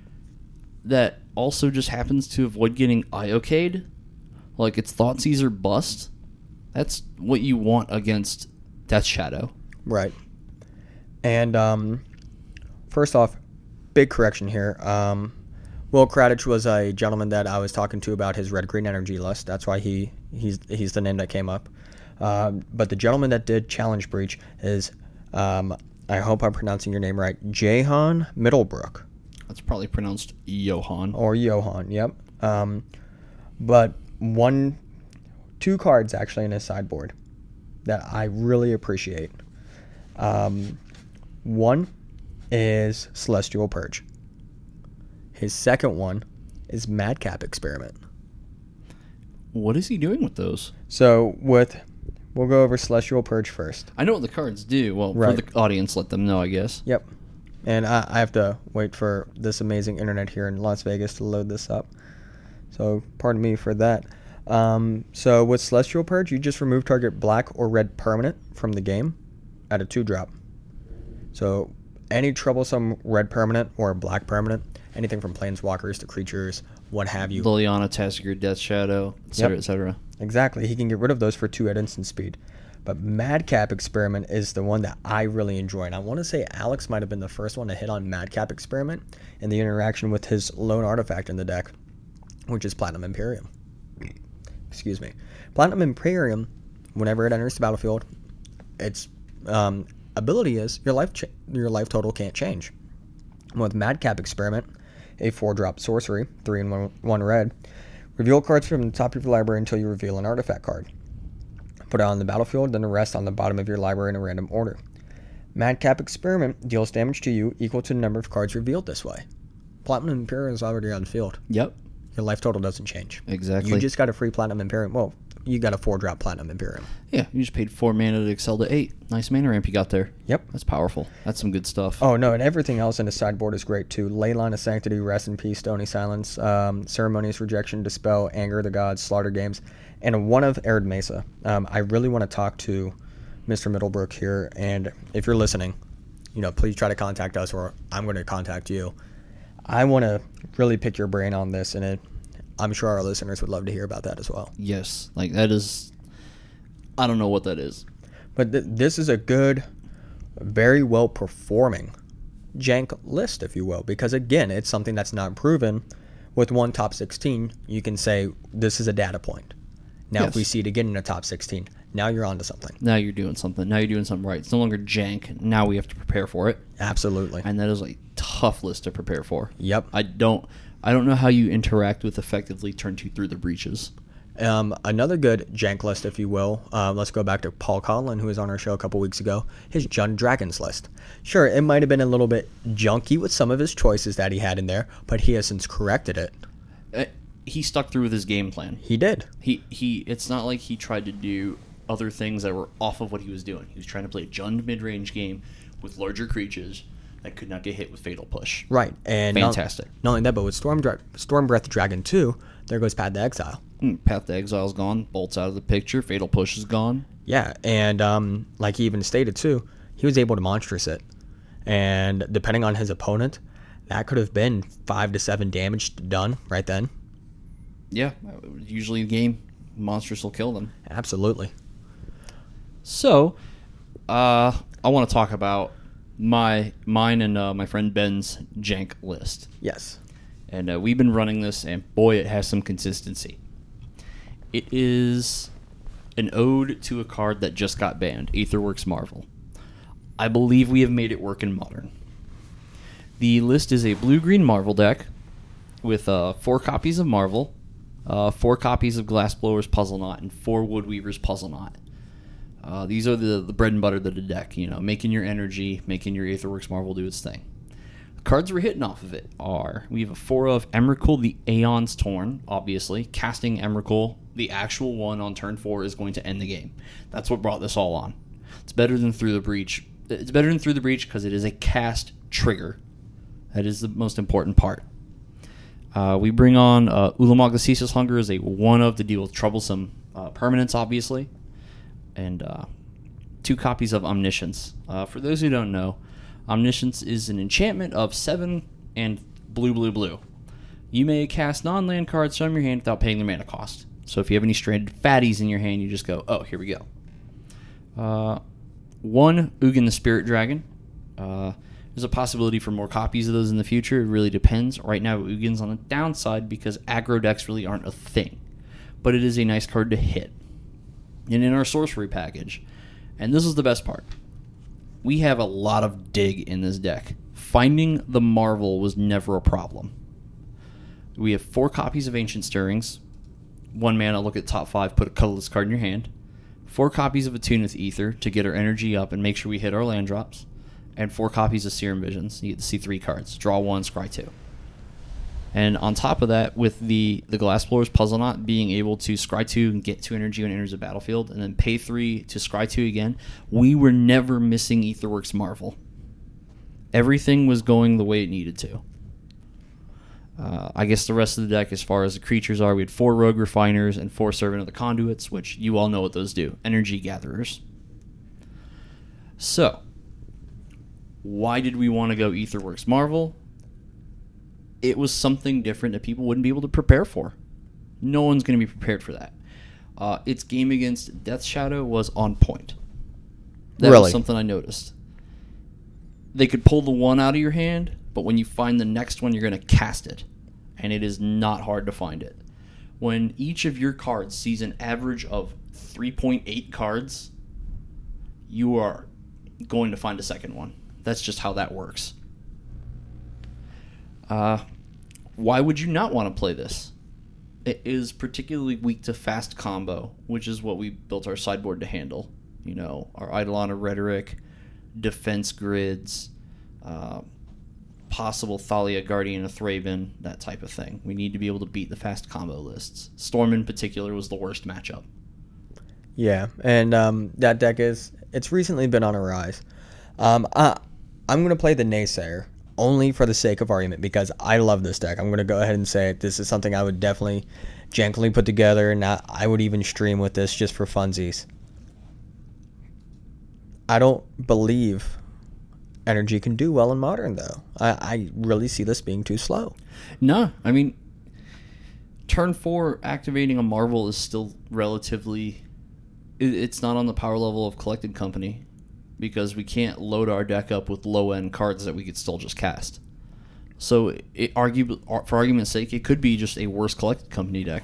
B: that also just happens to avoid getting I O K'd. Like, it's Thoughtseize or bust. That's what you want against Death Shadow.
A: Right. And, um, first off, big correction here. Um, Will Kradich was a gentleman that I was talking to about his red-green energy list. That's why he he's he's the name that came up. Um, but the gentleman that did Challenge Breach is, um, I hope I'm pronouncing your name right, Jahan Middlebrook.
B: That's probably pronounced Johan.
A: Or Johan, yep. Um, but one, two cards actually in his sideboard that I really appreciate. Um, one is Celestial Purge. His second one is Madcap Experiment.
B: What is he doing with those?
A: So with we'll go over Celestial Purge first.
B: I know what the cards do. Well,
A: Right.
B: for the audience, let them know, I guess.
A: Yep. And I, I have to wait for this amazing internet here in Las Vegas to load this up. So pardon me for that. Um, so with Celestial Purge, you just remove target black or red permanent from the game at a two drop. So any troublesome red permanent or black permanent, anything from planeswalkers to creatures, what have you.
B: Liliana, Tasker, Death Shadow, et cetera,
A: Yep.
B: et cetera.
A: Exactly. He can get rid of those for two at instant speed. But Madcap Experiment is the one that I really enjoy. And I want to say Alex might have been the first one to hit on Madcap Experiment and the interaction with his lone artifact in the deck, which is Platinum Imperium. Excuse me. Platinum Imperium, whenever it enters the battlefield, its um, ability is your life ch- your life total can't change. With Madcap Experiment, a four-drop sorcery, three and one, one red, reveal cards from the top of your library until you reveal an artifact card. Put it on the battlefield, then rest on the bottom of your library in a random order. Madcap Experiment deals damage to you equal to the number of cards revealed this way. Platinum Imperium is already on the field.
B: Yep,
A: Your life total doesn't change.
B: exactly.
A: You just got a free Platinum Imperium. Well, you got a four-drop Platinum Imperium.
B: Yeah, you just paid four mana to excel to eight. Nice mana ramp you got there.
A: Yep.
B: That's powerful. That's some good stuff.
A: Oh, no, and everything else in the sideboard is great, too. Leyline of Sanctity, Rest in Peace, Stony Silence, um, Ceremonious Rejection, Dispel, Anger of the Gods, Slaughter Games, and one of Arid Mesa. Um, I really want to talk to Mister Middlebrook here, and if you're listening, you know, please try to contact us, or I'm going to contact you. I want to really pick your brain on this, and it, I'm sure our listeners would love to hear about that as well.
B: Yes, like that is... I don't know what that is.
A: But th- this is a good, very well performing jank list, if you will, because again, it's something that's not proven. With one top sixteen, you can say this is a data point. Now,
B: Yes.
A: if we see it again in a top sixteen, now you're onto something.
B: Now you're doing something. Now you're doing something right. It's no longer jank. Now we have to prepare for it.
A: Absolutely.
B: And that is a tough list to prepare for.
A: Yep.
B: I don't I don't know how you interact with effectively turn two through the breaches.
A: Um, another good jank list, if you will. Um, let's go back to Paul Conlon, who was on our show a couple weeks ago. His Jund Dragons list. Sure, it might have been a little bit junky with some of his choices that he had in there, but he has since corrected it.
B: Uh, he stuck through with his game plan.
A: He did.
B: He he. It's not like he tried to do other things that were off of what he was doing. He was trying to play a Jund mid-range game with larger creatures that could not get hit with Fatal Push.
A: Right. And
B: Fantastic.
A: Not, not only that, but with Storm, Dra- Storm Breath Dragon two, there goes Path to Exile.
B: Mm, Path to Exile's gone. Bolt's out of the picture. Fatal Push is gone.
A: Yeah, and um, like he even stated too, he was able to monstrous it. And depending on his opponent, that could have been five to seven damage done right then.
B: Yeah, usually the game, monsters will kill them.
A: Absolutely.
B: So, uh, I want to talk about my mine and uh, my friend Ben's jank list.
A: Yes.
B: And uh, we've been running this, and boy, it has some consistency. It is an ode to a card that just got banned, Aetherworks Marvel. I believe we have made it work in Modern. The list is a blue-green Marvel deck with uh, four copies of Marvel, uh, four copies of Glassblower's Puzzle Knot, and four Woodweaver's Puzzle Knot. Uh, these are the, the bread and butter of the deck, you know, making your energy, making your Aetherworks Marvel do its thing. Cards we're hitting off of it are, we have a four of Emrakul the Aeon's Torn, obviously. Casting Emrakul, the actual one on turn four, is going to end the game. That's what brought this all on. It's better than Through the Breach. It's better than Through the Breach because it is a cast trigger. That is the most important part. Uh, we bring on uh, Ulamog the Ceaseless Hunger as a one of to deal with troublesome uh, permanents, obviously. And uh, two copies of Omniscience. Uh, for those who don't know, Omniscience is an enchantment of seven and blue, blue, blue. You may cast non-land cards from your hand without paying their mana cost. So if you have any stranded fatties in your hand, you just go, oh, here we go. Uh, one, Ugin the Spirit Dragon. Uh, there's a possibility for more copies of those in the future. It really depends. Right now, Ugin's on the downside because aggro decks really aren't a thing. But it is a nice card to hit. And in our sorcery package, and this is the best part, we have a lot of dig in this deck. Finding the Marvel was never a problem. We have four copies of Ancient Stirrings. One mana, look at top five, put a colorless card in your hand. Four copies of Attune with Ether to get our energy up and make sure we hit our land drops. And four copies of Serum Visions. You get to see three cards. Draw one, scry two. And on top of that, with the, the Glassblowers Puzzle Knot being able to scry two and get two energy when it enters the battlefield, and then pay three to scry two again, we were never missing Aetherworks Marvel. Everything was going the way it needed to. Uh, I guess the rest of the deck, as far as the creatures are, we had four Rogue Refiners and four Servant of the Conduits, which you all know what those do. Energy Gatherers. So, why did we want to go Aetherworks Marvel? It was something different that people wouldn't be able to prepare for. No one's going to be prepared for that. Uh, its game against Death Shadow was on point. That
A: Really?
B: was something I noticed. They could pull the one out of your hand, but when you find the next one, you're going to cast it. And it is not hard to find it. When each of your cards sees an average of three point eight cards, you are going to find a second one. That's just how that works. Uh, why would you not want to play this? It is particularly weak to fast combo, which is what we built our sideboard to handle. You know, our Eidolon of Rhetoric, defense grids, uh, possible Thalia Guardian of Thraben, that type of thing. We need to be able to beat the fast combo lists. Storm in particular was the worst matchup.
A: Yeah, and um, that deck is, it's recently been on a rise. Um, I, I'm going to play the Naysayer, only for the sake of argument, because I love this deck. I'm going to go ahead and say it. This is something I would definitely gently put together, and I, I would even stream with this just for funsies. I don't believe Energy can do well in Modern, though. I, I really see this being too slow.
B: No, I mean, turn four activating a Marvel is still relatively... It, it's not on the power level of Collected Company, because we can't load our deck up with low-end cards that we could still just cast. So, it, argue, for argument's sake, it could be just a worse Collected Company deck.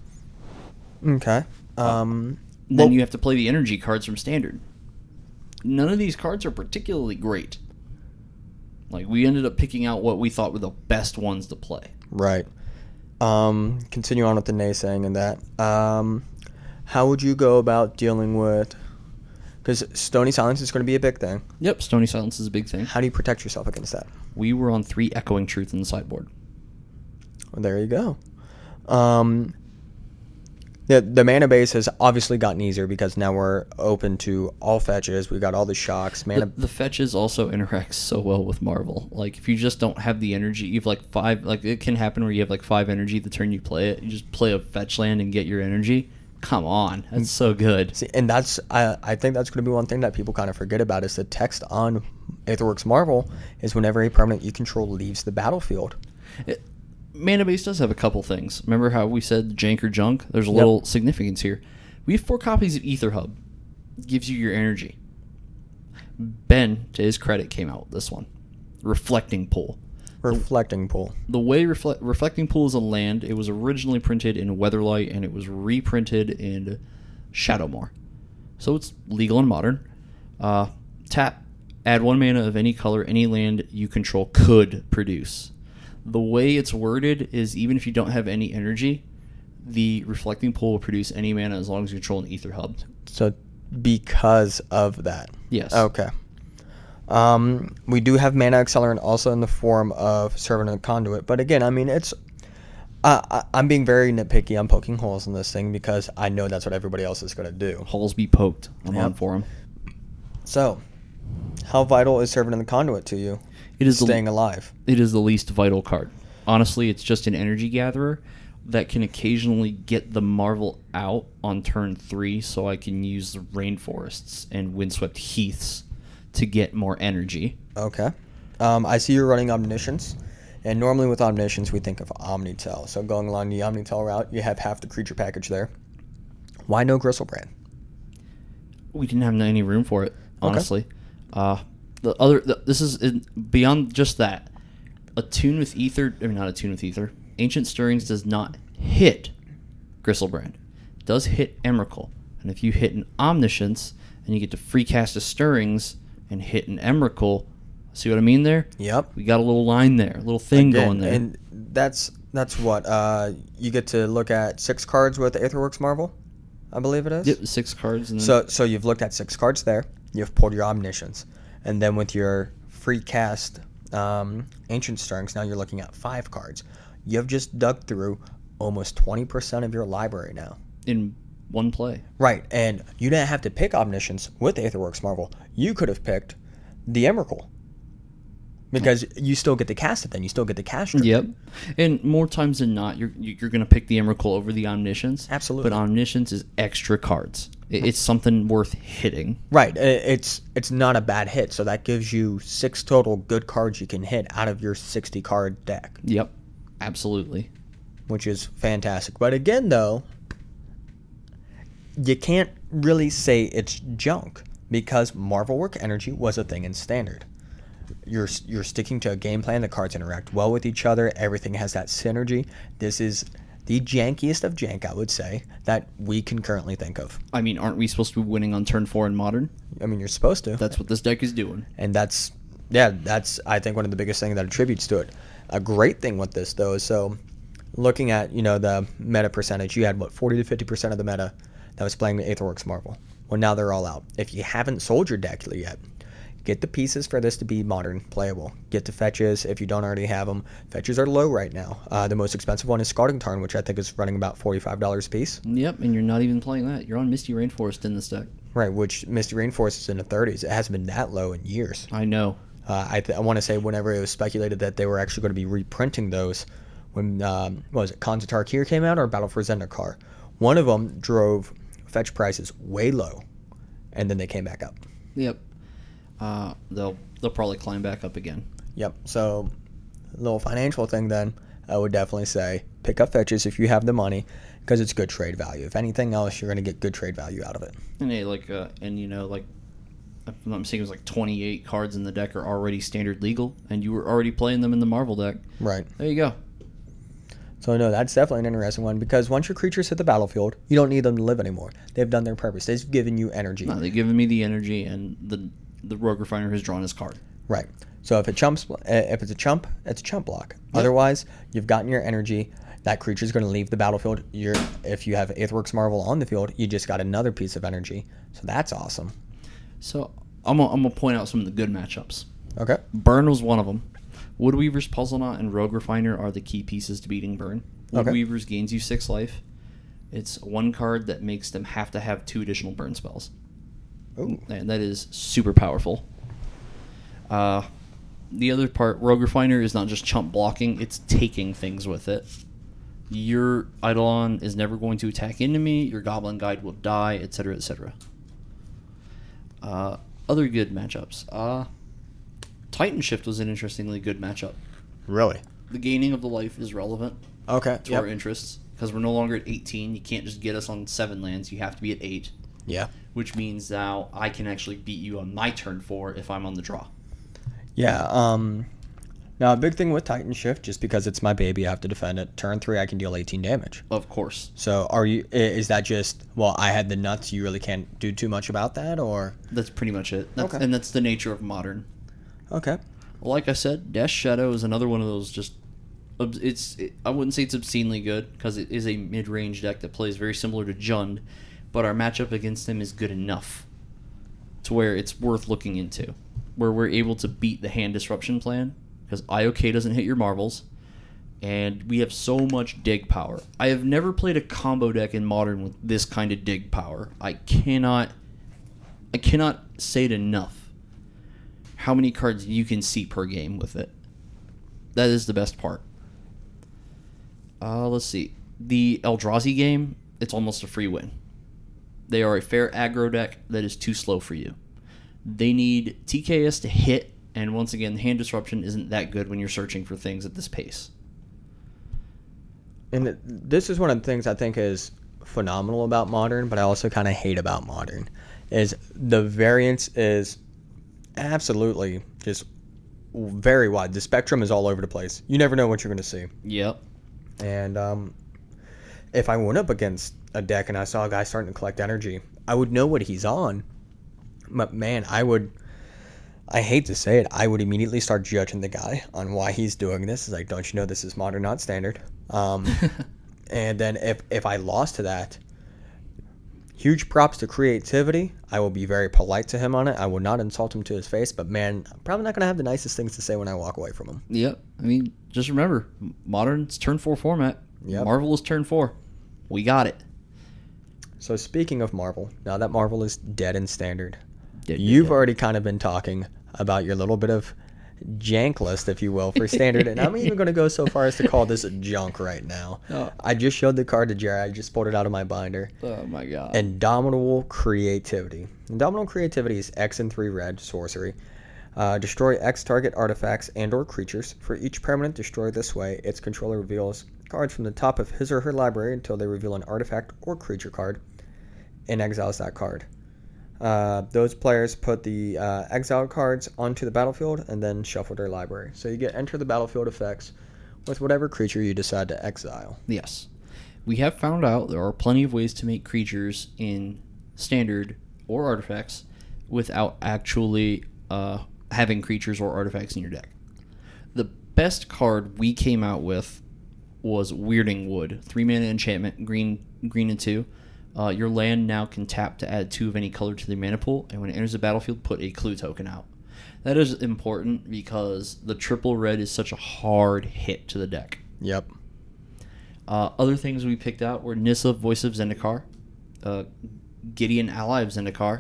A: Okay. Um,
B: then
A: well,
B: you have to play the energy cards from Standard. None of these cards are particularly great. Like, we ended up picking out what we thought were the best ones to play.
A: Right. Um, continue on with the naysaying and that. Um, how would you go about dealing with... Because Stony Silence is going to be a big thing.
B: Yep, Stony Silence is a big thing.
A: How do you protect yourself against that?
B: We were on three Echoing Truth in the sideboard.
A: Well, there you go. Um, the, the mana base has obviously gotten easier because now we're open to all fetches. We got all the shocks. Mana.
B: The, the fetches also interact so well with Marvel. Like, if you just don't have the energy, you have like five... Like, it can happen where you have like five energy the turn you play it. You just play a fetch land and get your energy. Come on, that's so good.
A: See, and that's I, I think that's going to be one thing that people kind of forget about is the text on Aetherworks Marvel is whenever a permanent you control leaves the battlefield.
B: It, Mana Base does have a couple things. Remember how we said jank or junk? There's a little yep. significance here. We have four copies of Aether Hub. Gives you your energy. Ben, to his credit, came out with this one. Reflecting Pool.
A: Reflecting Pool.
B: The way refle- Reflecting Pool is a land, it was originally printed in Weatherlight, and it was reprinted in Shadowmoor. So it's legal and modern. Uh, tap, add one mana of any color any land you control could produce. The way it's worded is even if you don't have any energy, the Reflecting Pool will produce any mana as long as you control an Aether Hub.
A: So because of that.
B: Yes.
A: Okay. Um, we do have Mana Accelerant also in the form of Servant of the Conduit. But again, I mean, it's... Uh, I, I'm being very nitpicky. I'm poking holes in this thing because I know that's what everybody else is going to do.
B: Holes be poked. I'm
A: yep.
B: on for them.
A: So, how vital is Servant of the Conduit to you?
B: It is
A: staying
B: the,
A: alive.
B: It is the least vital card. Honestly, it's just an energy gatherer that can occasionally get the Marvel out on turn three so I can use the Rainforests and Windswept Heaths to get more energy.
A: Okay. Um, I see you're running Omniscience, and normally with Omniscience we think of Omnitel. So going along the Omnitel route, you have half the creature package there. Why no Gristlebrand?
B: We didn't have any room for it, honestly. Okay. Uh, the other, the, this is in, beyond just that. Attune with Ether, I mean not Attune with Ether. Ancient Stirrings does not hit Gristlebrand. It does hit Emrakul, and if you hit an Omniscience and you get to free cast a Stirrings and hit an Emrakul. See what I mean there?
A: Yep.
B: We got a little line there, a little thing
A: Again,
B: going there.
A: And that's that's what uh, you get to look at six cards with Aetherworks Marvel, I believe it is.
B: Yep, six cards. And then
A: so so you've looked at six cards there. You've pulled your Omniscience, and then with your free cast um, Ancient Stirrings, now you're looking at five cards. you've just dug through almost twenty percent of your library now.
B: In one play.
A: Right, and you didn't have to pick Omniscience with Aetherworks Marvel. You could have picked the Emrakul. Because you still get to cast it then. You still get the cast it.
B: Yep. And more times than not, you're you're going to pick the Emrakul over the Omniscience.
A: Absolutely.
B: But Omniscience is extra cards. It's something worth hitting.
A: Right. It's it's not a bad hit. So that gives you six total good cards you can hit out of your sixty card deck.
B: Yep. Absolutely.
A: Which is fantastic. But again, though, you can't really say it's junk because Marvel Work Energy was a thing in Standard. You're you're sticking to a game plan. The cards interact well with each other. Everything has that synergy. This is the jankiest of jank, I would say, that we can currently think of.
B: I mean, aren't we supposed to be winning on turn four in Modern?
A: I mean, you're supposed to.
B: That's what this deck is doing.
A: And that's, yeah, that's, I think, one of the biggest things that attributes to it. A great thing with this, though, is so looking at, you know, the meta percentage, you had, what, forty to fifty percent of the meta that was playing the Aetherworks Marvel. Well, now they're all out. If you haven't sold your deck yet, get the pieces for this to be Modern playable. Get to fetches if you don't already have them. Fetches are low right now. Uh, the most expensive one is Scalding Tarn, which I think is running about forty-five dollars a piece.
B: Yep, and you're not even playing that. You're on Misty Rainforest in this deck.
A: Right, which Misty Rainforest is in the thirties. It hasn't been that low in years.
B: I know.
A: Uh, I, th- I want to say whenever it was speculated that they were actually going to be reprinting those when, um, what was it, Khans of Tarkir came out or Battle for Zendikar. One of them drove fetch prices way low, and then they came back up.
B: Yep. Uh, they'll they'll probably climb back up again.
A: Yep. So, a little financial thing then, I would definitely say pick up fetches if you have the money because it's good trade value. If anything else, you're going to get good trade value out of it.
B: And hey, like, uh, and you know, like, if I'm not mistaken, it was like twenty-eight cards in the deck are already standard legal, and you were already playing them in the Marvel deck.
A: Right.
B: There you go.
A: So, no, that's definitely an interesting one because once your creatures hit the battlefield, you don't need them to live anymore. They've done their purpose. They've given you energy.
B: No, they've given me the energy, and the the Rogue Refiner has drawn his card.
A: Right. So if it chumps, if it's a chump, it's a chump block. Yep. Otherwise, you've gotten your energy. That creature's going to leave the battlefield. You're, if you have Aetherworks Marvel on the field, you just got another piece of energy. So that's awesome.
B: So I'm gonna, I'm gonna point out some of the good matchups.
A: Okay.
B: Burn was one of them. Woodweaver's Puzzlenaut and Rogue Refiner are the key pieces to beating Burn. Woodweaver's okay. gains you six life. It's one card that makes them have to have two additional burn spells.
A: Ooh.
B: And that is super powerful. Uh, the other part, Rogue Refiner is not just chump blocking, it's taking things with it. Your Eidolon is never going to attack into me, your Goblin Guide will die, et cetera, et cetera. Uh, other good matchups. Uh, Titan Shift was an interestingly good matchup.
A: Really?
B: The gaining of the life is relevant
A: okay.
B: to
A: yep.
B: our interests, because we're no longer at eighteen. You can't just get us on seven lands, you have to be at eight.
A: Yeah.
B: Which means now I can actually beat you on my turn four if I'm on the draw.
A: Yeah. Um, now, a big thing with Titan Shift, just because it's my baby, I have to defend it. Turn three, I can deal eighteen damage.
B: Of course.
A: So, are you? Is that just, well, I had the nuts, you really can't do too much about that, or?
B: That's pretty much it. That's,
A: okay.
B: And that's the nature of Modern.
A: Okay.
B: Well, like I said, Dash Shadow is another one of those just... It's it, I wouldn't say it's obscenely good, because it is a mid-range deck that plays very similar to Jund, but our matchup against him is good enough to where it's worth looking into, where we're able to beat the hand disruption plan, because I O K doesn't hit your marbles, and we have so much dig power. I have never played a combo deck in Modern with this kind of dig power. I cannot, I cannot say it enough how many cards you can see per game with it. That is the best part. Uh, let's see. The Eldrazi game, it's almost a free win. They are a fair aggro deck that is too slow for you. They need T K S to hit, and once again, the hand disruption isn't that good when you're searching for things at this pace.
A: And this is one of the things I think is phenomenal about Modern, but I also kind of hate about Modern, is the variance is absolutely just very wide. The spectrum is all over the place. You never know what you're going to see.
B: Yep.
A: And um, if I went up against a deck and I saw a guy starting to collect energy, I would know what he's on. But man, I would, I hate to say it, I would immediately start judging the guy on why he's doing this. It's like, don't you know this is Modern, not Standard? Um, and then if, if I lost to that, huge props to creativity. I will be very polite to him on it. I will not insult him to his face, but man, I'm probably not going to have the nicest things to say when I walk away from him.
B: Yep. I mean, just remember, Modern's turn four format.
A: Yep.
B: Marvel is turn four. We got it.
A: So speaking of Marvel, now that Marvel is dead in Standard,
B: Dead,
A: you've
B: dead, dead.
A: already kind of been talking about your little bit of jank list, if you will, for Standard, and I'm even going to go so far as to call this junk right now.
B: Oh.
A: I just showed the card to Jerry. I just pulled it out of my binder.
B: Oh, my God.
A: Indomitable Creativity. Indomitable Creativity is X and three red sorcery. Uh, destroy X target artifacts and or creatures. For each permanent destroyed this way, its controller reveals cards from the top of his or her library until they reveal an artifact or creature card and exiles that card. Uh, those players put the uh, exiled cards onto the battlefield and then shuffle their library. So you get enter the battlefield effects with whatever creature you decide to exile.
B: Yes. We have found out there are plenty of ways to make creatures in Standard or artifacts without actually uh, having creatures or artifacts in your deck. The best card we came out with was Weirding Wood. Three mana enchantment, green, green and two. Uh, your land now can tap to add two of any color to the mana pool, and when it enters the battlefield, put a clue token out. That is important because the triple red is such a hard hit to the deck.
A: Yep.
B: Uh, other things we picked out were Nissa, Voice of Zendikar, uh, Gideon, Ally of Zendikar,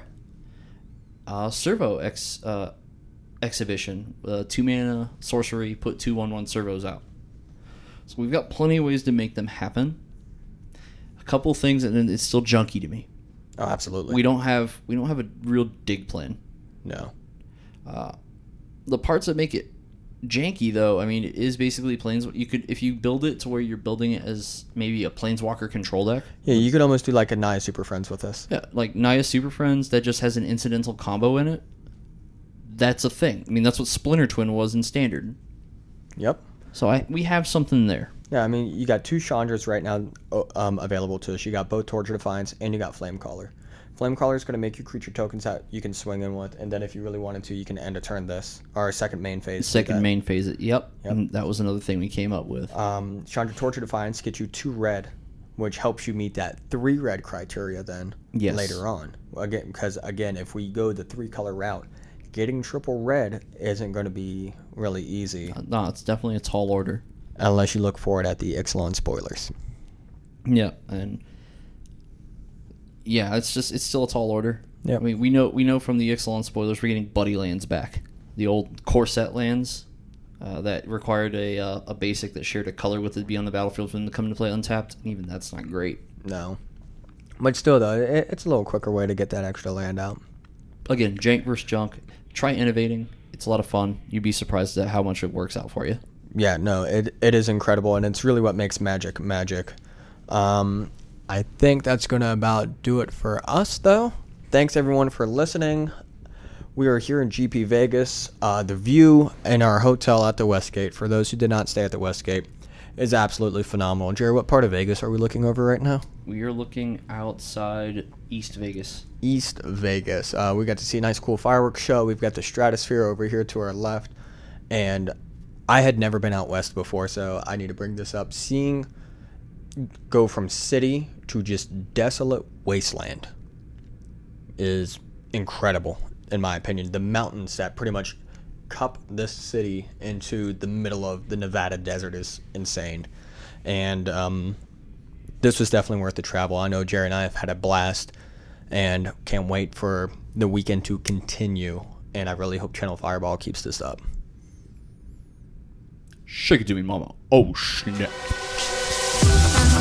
B: uh, Servo Ex, uh, Exhibition, uh, two mana sorcery, put two one one servos out. So we've got plenty of ways to make them happen. Couple things, and then it's still junky to me.
A: Oh, absolutely.
B: We don't have we don't have a real dig plan.
A: No.
B: Uh, the parts that make it janky, though, I mean, it is basically planes. You could if you build it to where you're building it as maybe a Planeswalker control deck.
A: Yeah, you could almost do like a Naya Super Friends with this.
B: Yeah, like Naya Super Friends that just has an incidental combo in it. That's a thing. I mean, that's what Splinter Twin was in Standard.
A: Yep.
B: So I we have something there.
A: Yeah, I mean, you got two Chandras right now um, available to us. You got both Torture Defiance, and you got Flamecaller. Flamecaller is going to make you creature tokens that you can swing in with, and then if you really wanted to, you can end a turn this, or a second main phase.
B: Second main phase. Yep.
A: Yep.
B: And that was another thing we came up with.
A: Um, Chandra Torture Defiance gets you two red, which helps you meet that three red criteria then
B: Yes.
A: later on. Again, because, again, if we go the three-color route, getting triple red isn't going to be really easy.
B: Uh, no, it's definitely a tall order.
A: Unless you look for it at the Ixalan spoilers.
B: Yeah, and yeah, it's just it's still a tall order.
A: Yeah,
B: I mean we know we know from the Ixalan spoilers we're getting Buddy lands back, the old core set lands uh, that required a uh, a basic that shared a color with it to be on the battlefield for them to come into play untapped. And even that's not great.
A: No, but still though, it, it's a little quicker way to get that extra land out.
B: Again, jank versus junk. Try innovating. It's a lot of fun. You'd be surprised at how much it works out for you.
A: Yeah, no, it it is incredible, and it's really what makes Magic magic. Um, I think that's going to about do it for us, though. Thanks, everyone, for listening. We are here in G P Vegas. Uh, the view in our hotel at the Westgate, for those who did not stay at the Westgate, is absolutely phenomenal. Jerry, what part of Vegas are we looking over right now?
B: We are looking outside East Vegas.
A: East Vegas. Uh, we got to see a nice, cool fireworks show. We've got the Stratosphere over here to our left, and I had never been out west before, so I need to bring this up. Seeing go from city to just desolate wasteland is incredible, in my opinion. The mountains that pretty much cup this city into the middle of the Nevada desert is insane. And um, this was definitely worth the travel. I know Jerry and I have had a blast and can't wait for the weekend to continue. And I really hope Channel Fireball keeps this up.
B: Shake it to me, mama. Oh, snap.